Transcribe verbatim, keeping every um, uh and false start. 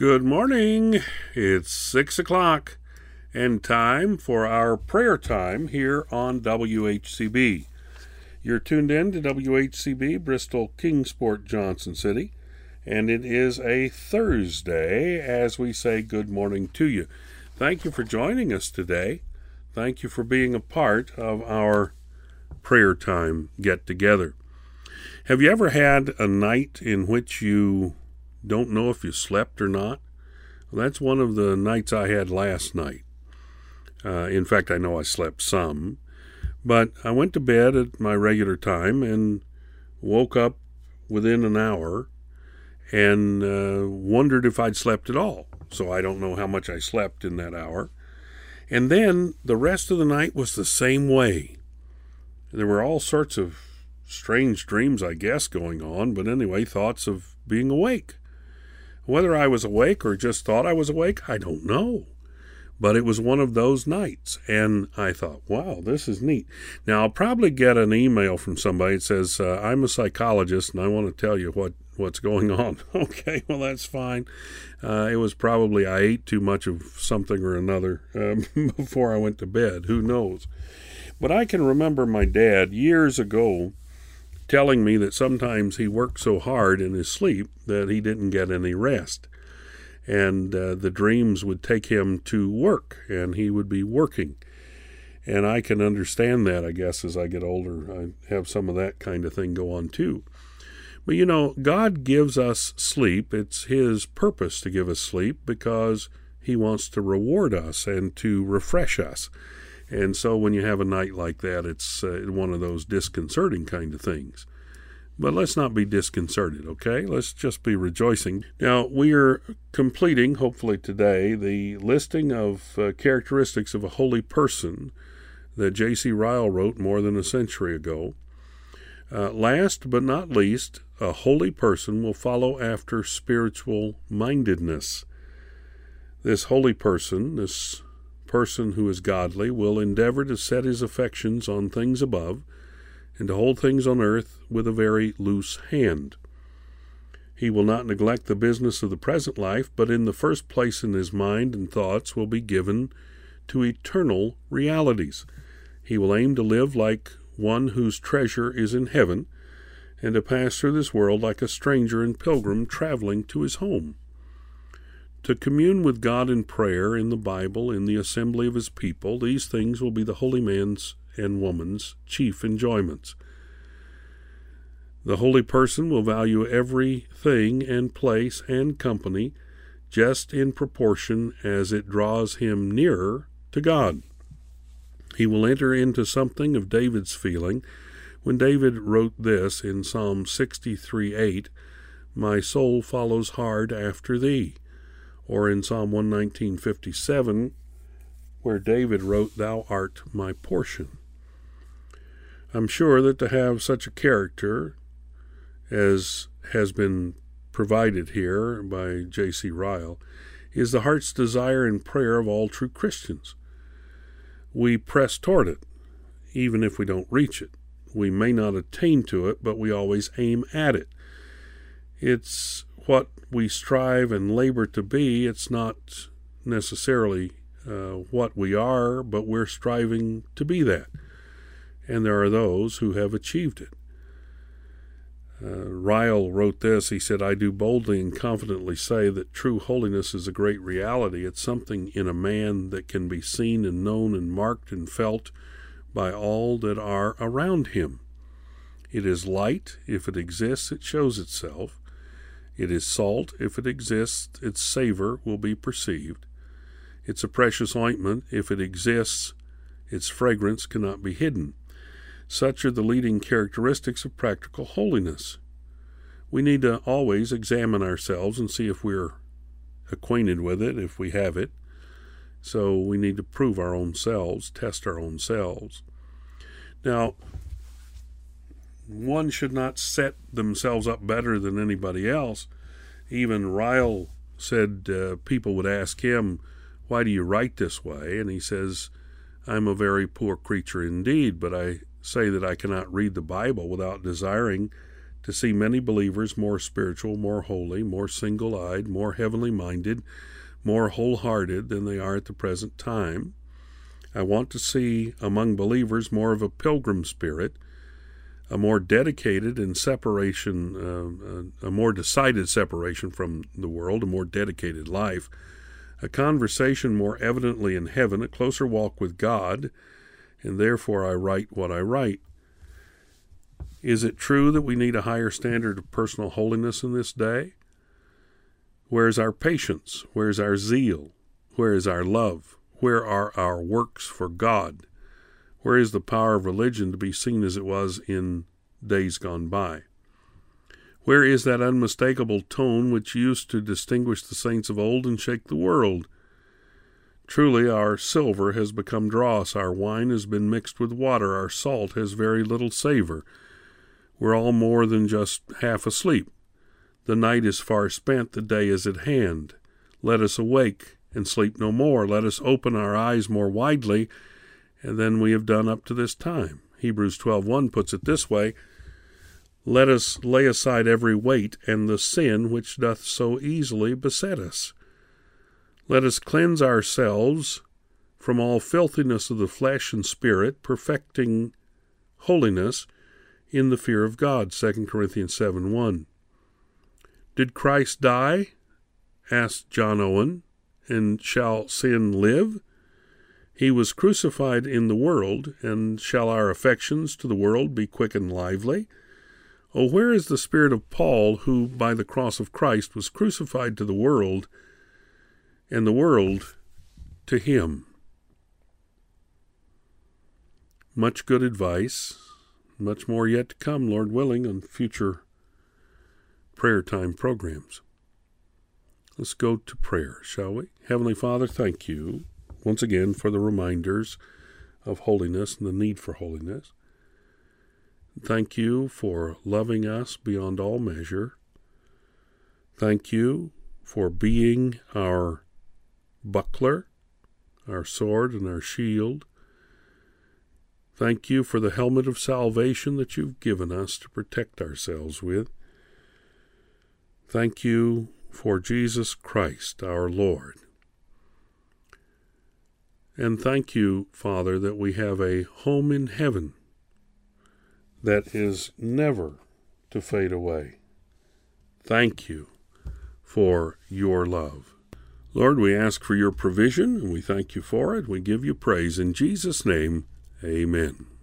Good morning. It's six o'clock and time for our prayer time here on W H C B. You're tuned in to W H C B, Bristol, Kingsport, Johnson City, and it is a Thursday as we say good morning to you. Thank you for joining us today. Thank you for being a part of our prayer time get-together. Have you ever had a night in which you don't know if you slept or not? Well, that's one of the nights I had last night. Uh, in fact, I know I slept some. But I went to bed at my regular time and woke up within an hour and uh, wondered if I'd slept at all. So I don't know how much I slept in that hour. And then the rest of the night was the same way. There were all sorts of strange dreams, I guess, going on, but anyway, thoughts of being awake. Whether I was awake or just thought I was awake, I don't know. But it was one of those nights, and I thought, wow, this is neat. Now, I'll probably get an email from somebody that says, uh, I'm a psychologist, and I want to tell you what, what's going on. Okay, well, that's fine. Uh, it was probably I ate too much of something or another um, before I went to bed. Who knows? But I can remember my dad years ago telling me that sometimes he worked so hard in his sleep that he didn't get any rest. And uh, the dreams would take him to work, and he would be working. And I can understand that, I guess, as I get older. I have some of that kind of thing go on, too. But, you know, God gives us sleep. It's His purpose to give us sleep because He wants to reward us and to refresh us. And so when you have a night like that, it's uh, one of those disconcerting kind of things. But let's not be disconcerted, okay? Let's just be rejoicing. Now, we are completing, hopefully today, the listing of uh, characteristics of a holy person that J C Ryle wrote more than a century ago. Uh, last but not least, a holy person will follow after spiritual mindedness. This holy person, this person who is godly, will endeavor to set his affections on things above and to hold things on earth with a very loose hand. He will not neglect the business of the present life, but in the first place in his mind and thoughts will be given to eternal realities. He will aim to live like one whose treasure is in heaven, and to pass through this world like a stranger and pilgrim traveling to his home. To commune with God in prayer, in the Bible, in the assembly of His people, these things will be the holy man's and woman's chief enjoyments. The holy person will value every thing and place and company just in proportion as it draws him nearer to God. He will enter into something of David's feeling when David wrote this in Psalm sixty-three eight, "My soul follows hard after thee," or in Psalm one nineteen fifty-seven, where David wrote, "Thou art my portion." I'm sure that to have such a character as has been provided here by J C Ryle is the heart's desire and prayer of all true Christians. We press toward it, even if we don't reach it. We may not attain to it, but we always aim at it. It's what we strive and labor to be. It's not necessarily uh, what we are, but we're striving to be that. And there are those who have achieved it. Uh, Ryle wrote this. He said, "I do boldly and confidently say that true holiness is a great reality. It's something in a man that can be seen and known and marked and felt by all that are around him. It is light. If it exists, it shows itself. It is salt. If it exists, its savor will be perceived. It's a precious ointment. If it exists, its fragrance cannot be hidden. Such are the leading characteristics of practical holiness. We need to always examine ourselves and see if we're acquainted with it, if we have it. So we need to prove our own selves, test our own selves. Now, one should not set themselves up better than anybody else. Even Ryle said uh, people would ask him, "Why do you write this way?" And he says, "I'm a very poor creature indeed, but I say that I cannot read the Bible without desiring to see many believers more spiritual, more holy, more single-eyed, more heavenly minded, more wholehearted than they are at the present time. I want to see among believers more of a pilgrim spirit, a more dedicated and separation, uh, a, a more decided separation from the world, a more dedicated life, a conversation more evidently in heaven, a closer walk with God, and therefore I write what I write. Is it true that we need a higher standard of personal holiness in this day? Where is our patience? Where is our zeal? Where is our love? Where are our works for God? Where is the power of religion to be seen as it was in days gone by? Where is that unmistakable tone which used to distinguish the saints of old and shake the world? Truly, our silver has become dross, our wine has been mixed with water, our salt has very little savor. We're all more than just half asleep. The night is far spent, the day is at hand. Let us awake and sleep no more. Let us open our eyes more widely than we have done up to this time. Hebrews twelve one puts it this way, let us lay aside every weight and the sin which doth so easily beset us. Let us cleanse ourselves from all filthiness of the flesh and spirit, perfecting holiness in the fear of God, Second Corinthians seven one. Did Christ die? Asked John Owen, and shall sin live? He was crucified in the world, and shall our affections to the world be quick and lively? Oh, where is the spirit of Paul, who by the cross of Christ was crucified to the world, and the world to him? Much good advice, much more yet to come, Lord willing, on future prayer time programs. Let's go to prayer, shall we? Heavenly Father, thank you once again for the reminders of holiness and the need for holiness. Thank you for loving us beyond all measure. Thank you for being our buckler, our sword, and our shield. Thank you for the helmet of salvation that you've given us to protect ourselves with. Thank you for Jesus Christ, our Lord. And thank you, Father, that we have a home in heaven that is never to fade away. Thank you for your love. Lord, we ask for your provision, and we thank you for it. We give you praise. In Jesus' name, amen.